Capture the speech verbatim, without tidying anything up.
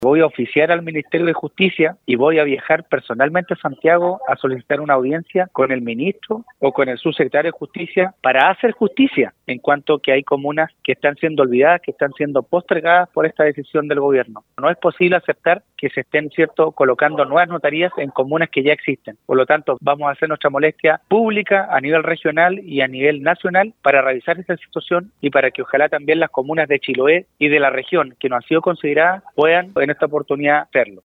Voy a oficiar al Ministerio de Justicia y voy a viajar personalmente a Santiago a solicitar una audiencia con el ministro o con el subsecretario de Justicia para hacer justicia en cuanto que hay comunas que están siendo olvidadas, que están siendo postergadas por esta decisión del gobierno. No es posible aceptar que se estén, cierto, colocando nuevas notarías en comunas que ya existen. Por lo tanto, vamos a hacer nuestra molestia pública a nivel regional y a nivel nacional para revisar esta situación y para que ojalá también las comunas de Chiloé y de la región que no han sido consideradas puedan en esta oportunidad hacerlo.